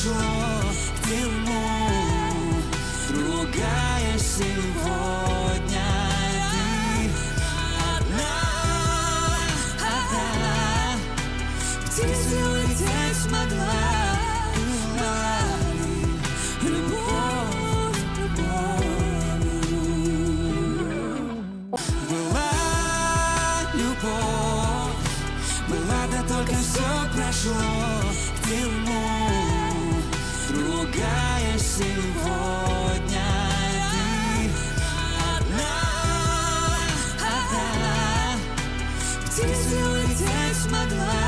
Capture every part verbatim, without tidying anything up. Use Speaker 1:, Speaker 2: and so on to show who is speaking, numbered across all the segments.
Speaker 1: прошло к нему. Другая сегодня ты одна, одна. Птицы улететь смогла. Любовь, любовь. Была любовь, была, да только все прошло к нему. Другая сегодня ты одна, одна. Птицы улететь смогла.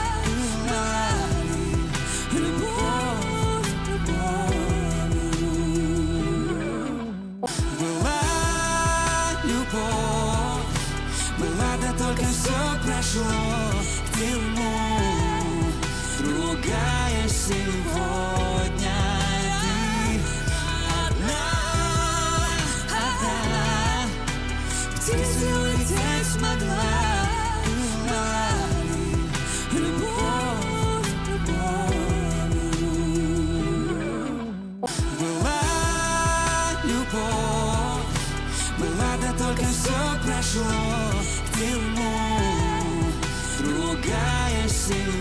Speaker 1: Любовь, любовь. Была любовь, была, да только все прошло к нему. Другая сегодня ты одна, одна. Птицы улететь смогла. Любовь, любовь. Была любовь, была, да только все прошло к нему. Другая сегодня